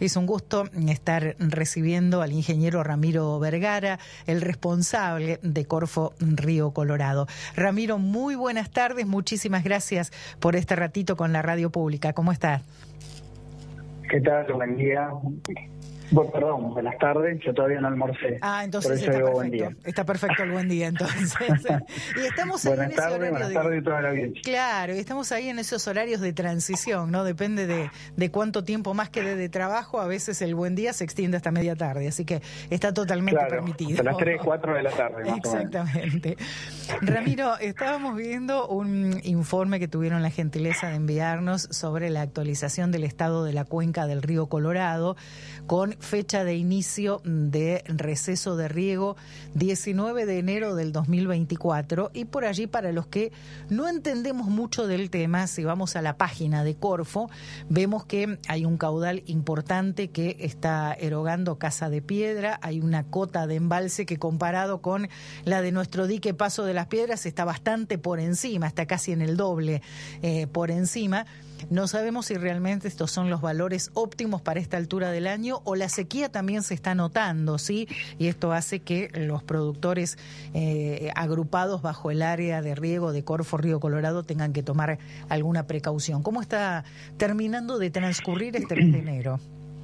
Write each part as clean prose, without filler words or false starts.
Es un gusto estar recibiendo al ingeniero Ramiro Vergara, el responsable de Corfo Río Colorado. Ramiro, muy buenas tardes, muchísimas gracias por este ratito con la radio pública. ¿Cómo estás? ¿Qué tal? Buen día. Bueno, perdón, buenas tardes, yo todavía no almorcé. Entonces está perfecto, buen día. Está perfecto el buen día, entonces. Y estamos ahí en ese horario buenas tardes toda la audiencia. Claro, y estamos ahí en esos horarios de transición, ¿no? Depende de cuánto tiempo más quede de trabajo, a veces el buen día se extiende hasta media tarde, así que está totalmente permitido. Hasta las 3, 4 de la tarde. Más exactamente. Ramiro, estábamos viendo un informe que tuvieron la gentileza de enviarnos sobre la actualización del estado de la cuenca del río Colorado, con fecha de inicio de receso de riego 19 de enero del 2024, y por allí, para los que no entendemos mucho del tema, si vamos a la página de Corfo, vemos que hay un caudal importante que está erogando Casa de Piedra, hay una cota de embalse que, comparado con la de nuestro dique Paso de las Piedras, está bastante por encima, está casi en el doble por encima. No sabemos si realmente estos son los valores óptimos para esta altura del año, o la sequía también se está notando, ¿sí? Y esto hace que los productores agrupados bajo el área de riego de Corfo Río Colorado tengan que tomar alguna precaución. ¿Cómo está terminando de transcurrir este mes de enero?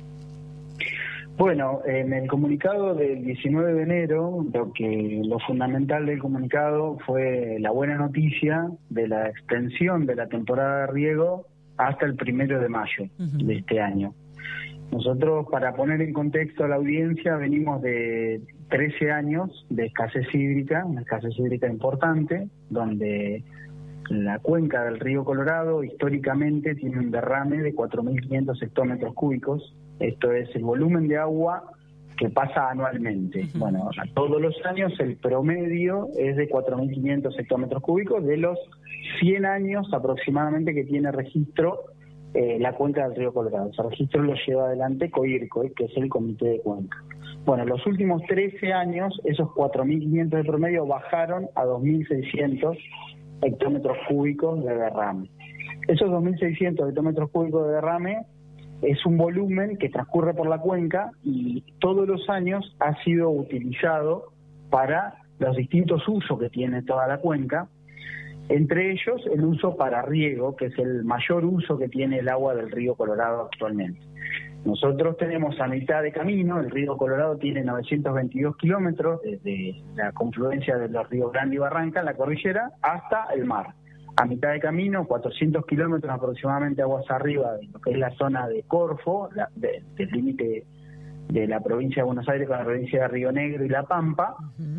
Bueno, en el comunicado del 19 de enero, lo fundamental del comunicado fue la buena noticia de la extensión de la temporada de riego hasta el 1 de mayo de este año. Nosotros, para poner en contexto a la audiencia, venimos de 13 años de escasez hídrica, una escasez hídrica importante, donde la cuenca del río Colorado históricamente tiene un derrame de 4.500 hectómetros cúbicos. Esto es el volumen de agua que pasa anualmente. Bueno, todos los años el promedio es de 4.500 hectómetros cúbicos de los 100 años aproximadamente que tiene registro la cuenca del río Colorado. Ese registro lo lleva adelante COIRCO, que es el Comité de Cuenca. Bueno, en los últimos 13 años esos 4.500 de promedio bajaron a 2.600 hectómetros cúbicos de derrame. Esos 2.600 hectómetros cúbicos de derrame es un volumen que transcurre por la cuenca y todos los años ha sido utilizado para los distintos usos que tiene toda la cuenca, entre ellos el uso para riego, que es el mayor uso que tiene el agua del río Colorado actualmente. Nosotros tenemos a mitad de camino, el río Colorado tiene 922 kilómetros desde la confluencia de los ríos Grande y Barranca en la cordillera hasta el mar. A mitad de camino, 400 kilómetros aproximadamente aguas arriba de lo que es la zona de Corfo, del límite de la provincia de Buenos Aires con la provincia de Río Negro y La Pampa,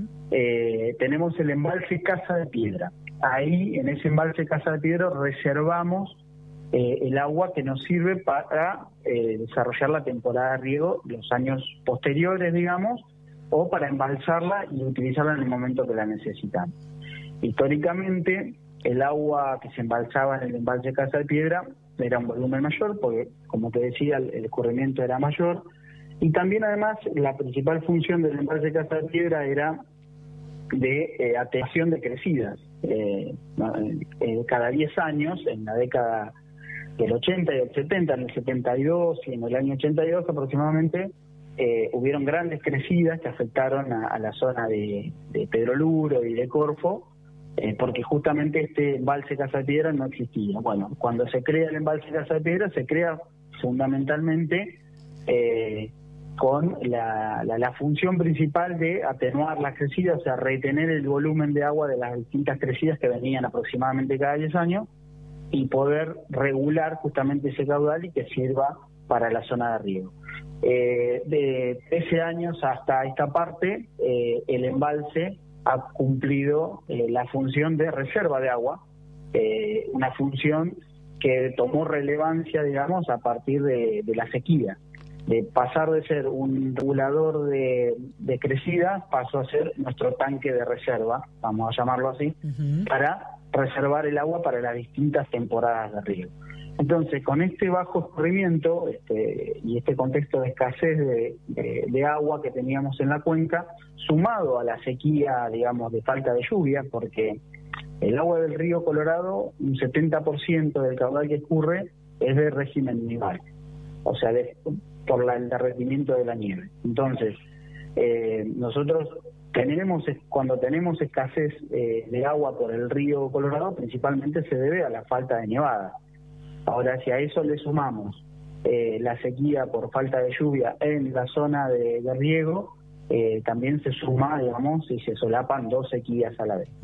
tenemos el embalse Casa de Piedra. Ahí, en ese embalse Casa de Piedra, reservamos el agua que nos sirve para desarrollar la temporada de riego de los años posteriores, digamos, o para embalsarla y utilizarla en el momento que la necesitamos. Históricamente, el agua que se embalsaba en el embalse Casa de Piedra era un volumen mayor, porque, como te decía, el escurrimiento era mayor, y también, además, la principal función del embalse Casa de Piedra era de atenuación de crecidas. Cada 10 años, en la década del 80 y del 70, en el 72 y en el año 82 aproximadamente, hubieron grandes crecidas que afectaron a la zona de Pedro Luro y de Corfo, porque justamente este embalse Casa de Piedra no existía. Bueno, cuando se crea el embalse Casa de Piedra, se crea fundamentalmente con la función principal de atenuar las crecidas, o sea, retener el volumen de agua de las distintas crecidas que venían aproximadamente cada 10 años y poder regular justamente ese caudal y que sirva para la zona de riego. De 13 años hasta esta parte, el embalse ha cumplido la función de reserva de agua, una función que tomó relevancia, digamos, a partir de la sequía. De pasar de ser un regulador de crecidas, pasó a ser nuestro tanque de reserva, vamos a llamarlo así, para reservar el agua para las distintas temporadas de riego. Entonces, con este bajo escurrimiento y este contexto de escasez de agua que teníamos en la cuenca, sumado a la sequía, digamos, de falta de lluvia, porque el agua del río Colorado, un 70% del caudal que escurre es de régimen nival. O sea, por el derretimiento de la nieve. Entonces, nosotros cuando tenemos escasez de agua por el río Colorado, principalmente se debe a la falta de nevada. Ahora, si a eso le sumamos la sequía por falta de lluvia en la zona de riego, también se suma, digamos, y se solapan dos sequías a la vez.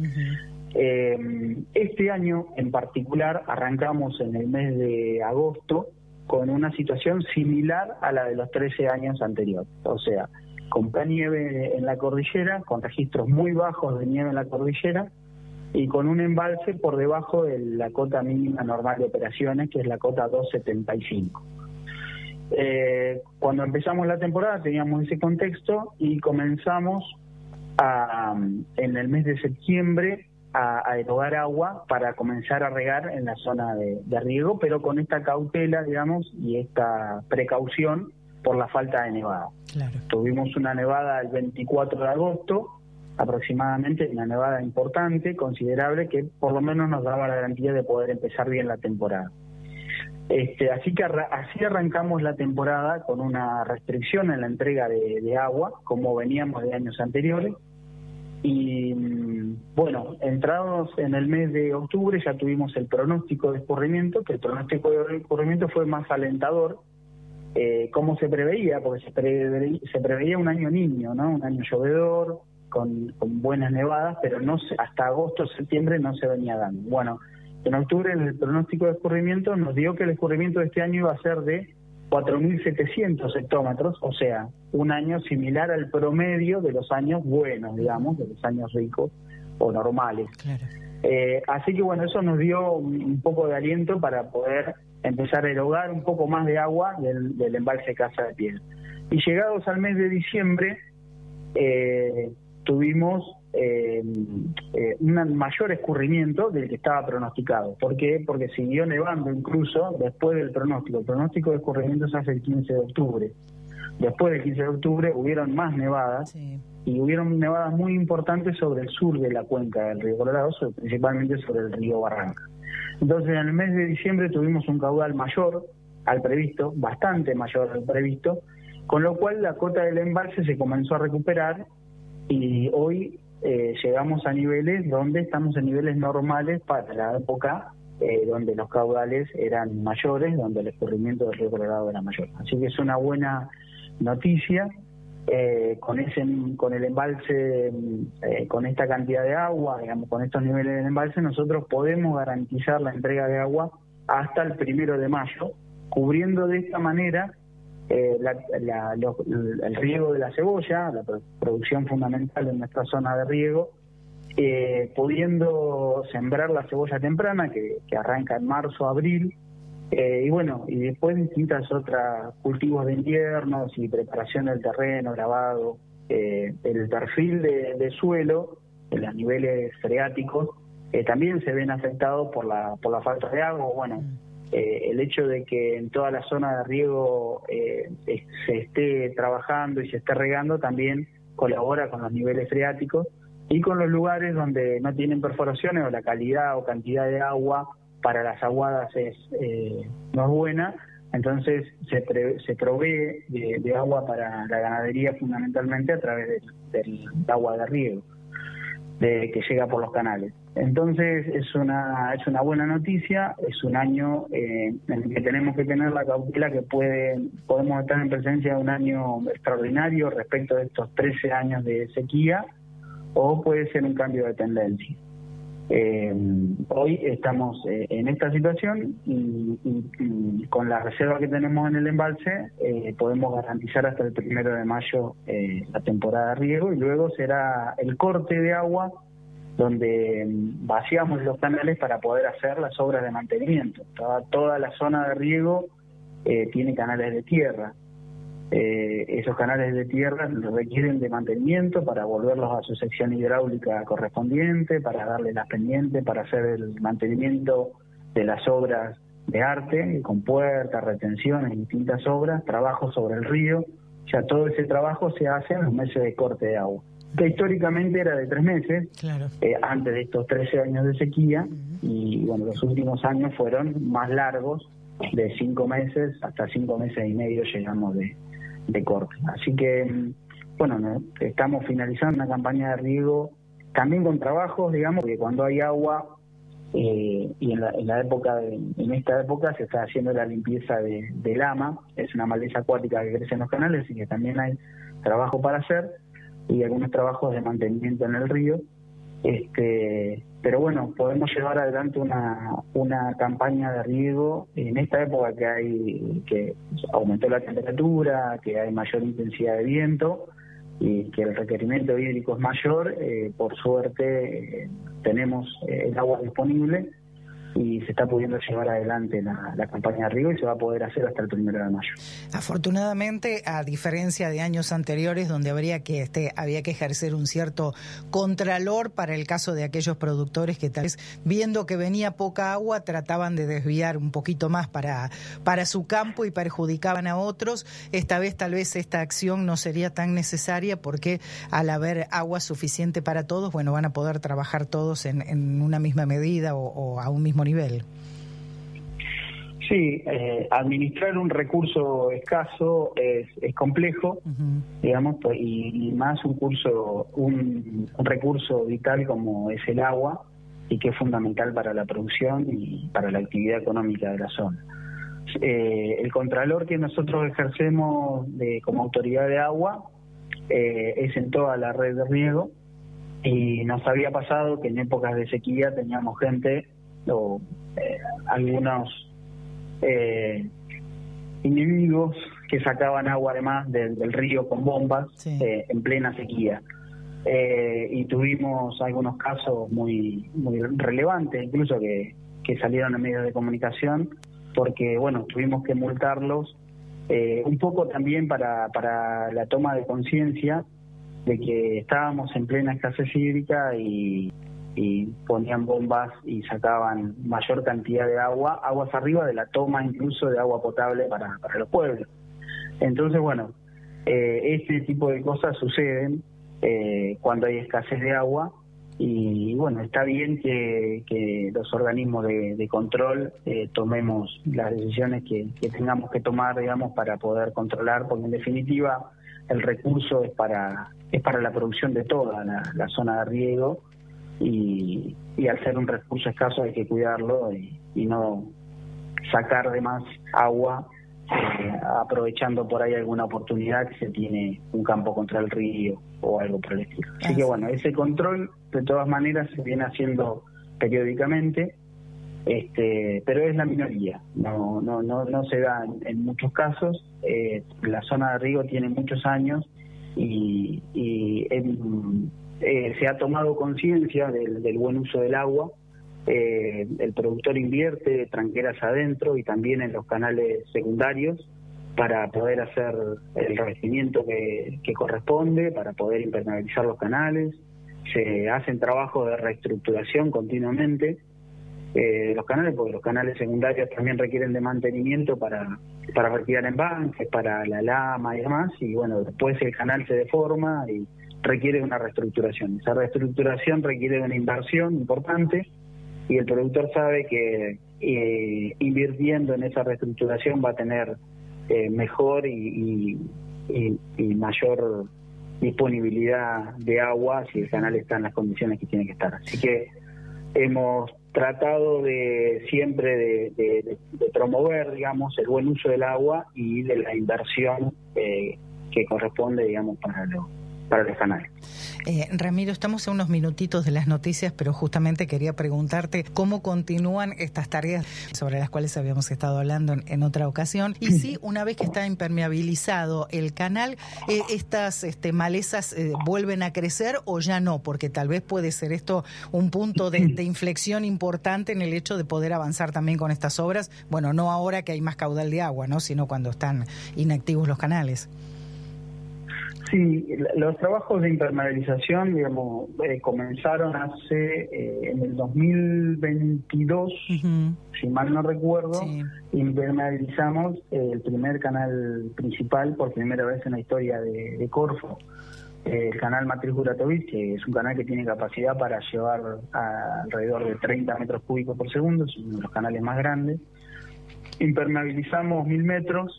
Este año en particular arrancamos en el mes de agosto con una situación similar a la de los 13 años anteriores, o sea, con poca nieve en la cordillera, con registros muy bajos de nieve en la cordillera y con un embalse por debajo de la cota mínima normal de operaciones, que es la cota 275. Cuando empezamos la temporada teníamos ese contexto y comenzamos en el mes de septiembre a erogar agua para comenzar a regar en la zona de riego, pero con esta cautela, digamos, y esta precaución por la falta de nevada. Claro. Tuvimos una nevada el 24 de agosto, aproximadamente, una nevada importante, considerable, que por lo menos nos daba la garantía de poder empezar bien la temporada. Así que así arrancamos la temporada con una restricción en la entrega de agua, como veníamos de años anteriores. Y bueno, entrados en el mes de octubre ya tuvimos el pronóstico de escurrimiento, que el pronóstico de escurrimiento fue más alentador, como se preveía, porque se preveía un año niño, ¿no? Un año llovedor, con buenas nevadas, pero hasta agosto, septiembre no se venía dando. Bueno, en octubre el pronóstico de escurrimiento nos dio que el escurrimiento de este año iba a ser de 4.700 hectómetros, o sea, un año similar al promedio de los años buenos, digamos, de los años ricos o normales. Claro. Así que bueno, eso nos dio un poco de aliento para poder empezar a erogar un poco más de agua del embalse Casa de Piedra. Y llegados al mes de diciembre, tuvimos un mayor escurrimiento del que estaba pronosticado. ¿Por qué? Porque siguió nevando incluso después del pronóstico. El pronóstico de escurrimiento se hace el 15 de octubre. Después del 15 de octubre hubieron más nevadas, sí, y hubieron nevadas muy importantes sobre el sur de la cuenca del río Colorado, principalmente sobre el río Barranca. Entonces en el mes de diciembre tuvimos un caudal mayor al previsto, bastante mayor al previsto, con lo cual la cota del embalse se comenzó a recuperar y hoy llegamos a niveles donde estamos en niveles normales para la época donde los caudales eran mayores, donde el escurrimiento del río Colorado era mayor. Así que es una buena noticia. Con el embalse, con esta cantidad de agua, digamos, con estos niveles del embalse, nosotros podemos garantizar la entrega de agua hasta el 1 de mayo, cubriendo de esta manera el riego de la cebolla, la producción fundamental en nuestra zona de riego, pudiendo sembrar la cebolla temprana, que arranca en marzo, abril, y bueno, y después distintas otras cultivos de invierno y preparación del terreno, lavado, el perfil de suelo, en los niveles freáticos, también se ven afectados por la falta de agua. Bueno, el hecho de que en toda la zona de riego se esté trabajando y se esté regando también colabora con los niveles freáticos, y con los lugares donde no tienen perforaciones o la calidad o cantidad de agua para las aguadas no es buena, entonces se provee de agua para la ganadería fundamentalmente a través del agua de riego que llega por los canales. Entonces es una buena noticia, es un año en el que tenemos que tener la cautela que podemos estar en presencia de un año extraordinario respecto de estos 13 años de sequía, o puede ser un cambio de tendencia. Hoy estamos en esta situación y con la reserva que tenemos en el embalse podemos garantizar hasta el 1 de mayo la temporada de riego, y luego será el corte de agua donde vaciamos los canales para poder hacer las obras de mantenimiento. Toda la zona de riego tiene canales de tierra. Esos canales de tierra requieren de mantenimiento para volverlos a su sección hidráulica correspondiente, para darle las pendientes, para hacer el mantenimiento de las obras de arte, con puertas, retenciones, distintas obras, trabajo sobre el río. Ya todo ese trabajo se hace en los meses de corte de agua, que históricamente era de 3 meses, claro, antes de estos 13 años de sequía, y bueno, los últimos años fueron más largos, de 5 meses hasta 5 meses y medio llegamos de corte. Así que, bueno, estamos finalizando una campaña de riego también con trabajos, digamos, porque cuando hay agua, y en esta época se está haciendo la limpieza de lama, es una maleza acuática que crece en los canales, así que también hay trabajo para hacer y algunos trabajos de mantenimiento en el río. Pero bueno, podemos llevar adelante una campaña de riego en esta época que aumentó la temperatura, que hay mayor intensidad de viento y que el requerimiento hídrico es mayor. Por suerte tenemos el agua disponible y se está pudiendo llevar adelante la campaña de riego y se va a poder hacer hasta el 1 de mayo. Afortunadamente, a diferencia de años anteriores donde había que ejercer un cierto contralor para el caso de aquellos productores que tal vez viendo que venía poca agua trataban de desviar un poquito más para su campo y perjudicaban a otros. Esta vez tal vez esta acción no sería tan necesaria porque al haber agua suficiente para todos, bueno, van a poder trabajar todos en una misma medida o a un mismo nivel. Sí, administrar un recurso escaso es complejo, digamos, y más un recurso vital como es el agua y que es fundamental para la producción y para la actividad económica de la zona. El contralor que nosotros ejercemos como autoridad de agua es en toda la red de riego, y nos había pasado que en épocas de sequía teníamos gente o algunos individuos que sacaban agua además del río con bombas, sí, en plena sequía. Y tuvimos algunos casos muy relevantes, incluso que salieron en medios de comunicación, porque bueno, tuvimos que multarlos un poco también para la toma de conciencia de que estábamos en plena escasez hídrica y ponían bombas y sacaban mayor cantidad de aguas arriba de la toma incluso de agua potable para los pueblos. Entonces, bueno, este tipo de cosas suceden cuando hay escasez de agua, y bueno, está bien que los organismos de control tomemos las decisiones que tengamos que tomar, digamos, para poder controlar, porque en definitiva el recurso es para la producción de toda la zona de riego. Y al ser un recurso escaso hay que cuidarlo y no sacar de más agua aprovechando por ahí alguna oportunidad que se tiene un campo contra el río o algo por el estilo. Así que bueno, ese control de todas maneras se viene haciendo periódicamente, pero es la minoría, no se da en muchos casos. La zona de riego tiene muchos años y se ha tomado conciencia del buen uso del agua. El productor invierte tranqueras adentro y también en los canales secundarios para poder hacer el revestimiento que corresponde, para poder impermeabilizar los canales. Se hacen trabajos de reestructuración continuamente de los canales, porque los canales secundarios también requieren de mantenimiento para retirar embanques, para la lama y demás, y bueno, después el canal se deforma y requiere una reestructuración. Esa reestructuración requiere una inversión importante y el productor sabe que invirtiendo en esa reestructuración va a tener mejor y mayor disponibilidad de agua si el canal está en las condiciones que tiene que estar. Así que hemos tratado siempre de promover, digamos, el buen uso del agua y de la inversión que corresponde, digamos, para los canales. Ramiro, estamos a unos minutitos de las noticias, pero justamente quería preguntarte cómo continúan estas tareas sobre las cuales habíamos estado hablando en otra ocasión, y si una vez que está impermeabilizado el canal, estas malezas vuelven a crecer o ya no, porque tal vez puede ser esto un punto de inflexión importante en el hecho de poder avanzar también con estas obras, bueno, no ahora que hay más caudal de agua, ¿no?, sino cuando están inactivos los canales. Sí, los trabajos de impermeabilización, digamos, comenzaron en el 2022, si mal no recuerdo. Sí. Impermeabilizamos el primer canal principal por primera vez en la historia de Corfo, el canal Matriz Juratovic, que es un canal que tiene capacidad para llevar alrededor de 30 metros cúbicos por segundo, es uno de los canales más grandes. Impermeabilizamos 1000 metros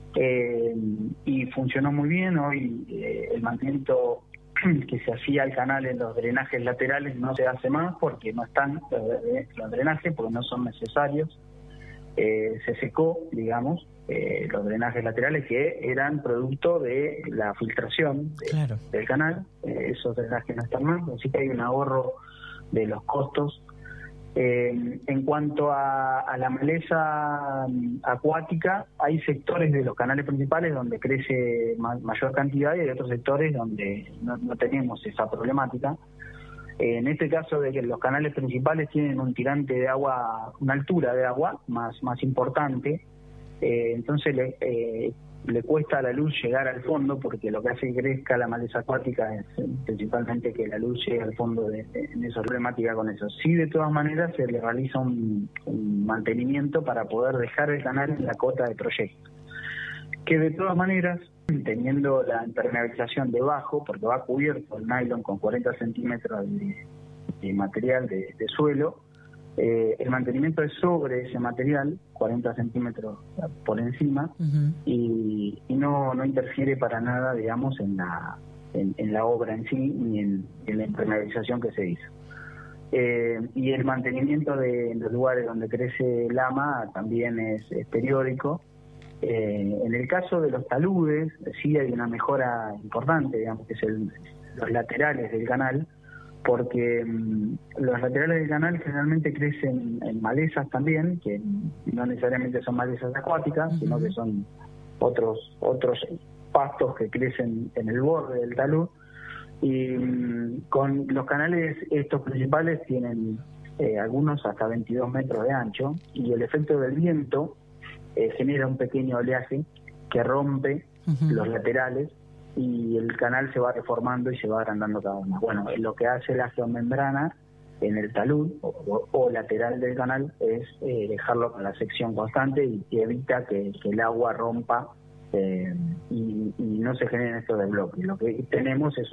y funcionó muy bien. Hoy el mantenimiento que se hacía al canal en los drenajes laterales no se hace más porque no están los drenajes, porque no son necesarios. Se secó, digamos, los drenajes laterales que eran producto de la filtración del canal. Esos drenajes no están más, así que hay un ahorro de los costos. En cuanto a la maleza acuática, hay sectores de los canales principales donde crece mayor cantidad y hay otros sectores donde no tenemos esa problemática. En este caso de que los canales principales tienen un tirante de agua, una altura de agua más importante, entonces le cuesta a la luz llegar al fondo, porque lo que hace que crezca la maleza acuática es principalmente que la luz llegue al fondo en esa problemática con eso. Sí, de todas maneras se le realiza un mantenimiento para poder dejar el canal en la cota de proyecto, que de todas maneras, teniendo la impermeabilización debajo, porque va cubierto el nylon con 40 centímetros de material de suelo, el mantenimiento es sobre ese material, 40 centímetros por encima, y no interfiere para nada, digamos, en la obra en sí, ni en la impermeabilización que se hizo. Y el mantenimiento de los lugares donde crece lama también es periódico. En el caso de los taludes, sí hay una mejora importante, digamos, que es los laterales del canal, porque los laterales del canal generalmente crecen en malezas también, que no necesariamente son malezas acuáticas, sino que son otros pastos que crecen en el borde del talud. Y con los canales estos principales tienen algunos hasta 22 metros de ancho, y el efecto del viento genera un pequeño oleaje que rompe los laterales y el canal se va reformando y se va agrandando cada vez más. Bueno, lo que hace la geomembrana en el talud o lateral del canal es dejarlo con la sección constante y evita que el agua rompa y no se generen estos desbloques. Lo que tenemos es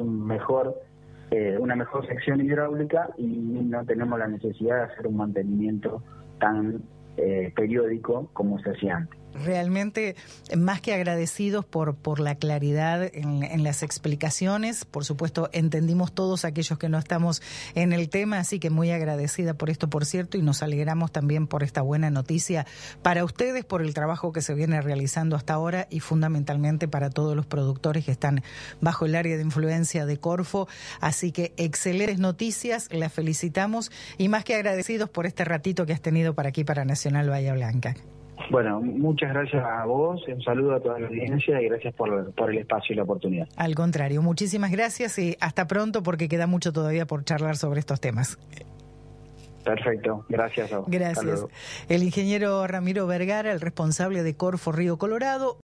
una mejor sección hidráulica y no tenemos la necesidad de hacer un mantenimiento tan periódico como se hacía antes. Realmente más que agradecidos por la claridad en las explicaciones. Por supuesto, entendimos todos aquellos que no estamos en el tema, así que muy agradecida por esto, por cierto, y nos alegramos también por esta buena noticia para ustedes, por el trabajo que se viene realizando hasta ahora y fundamentalmente para todos los productores que están bajo el área de influencia de Corfo. Así que excelentes noticias, las felicitamos y más que agradecidos por este ratito que has tenido para aquí, para Nacional Bahía Blanca. Bueno, muchas gracias a vos, un saludo a toda la audiencia y gracias por el espacio y la oportunidad. Al contrario, muchísimas gracias y hasta pronto, porque queda mucho todavía por charlar sobre estos temas. Perfecto, gracias a vos. Gracias. El ingeniero Ramiro Vergara, el responsable de Corfo Río Colorado.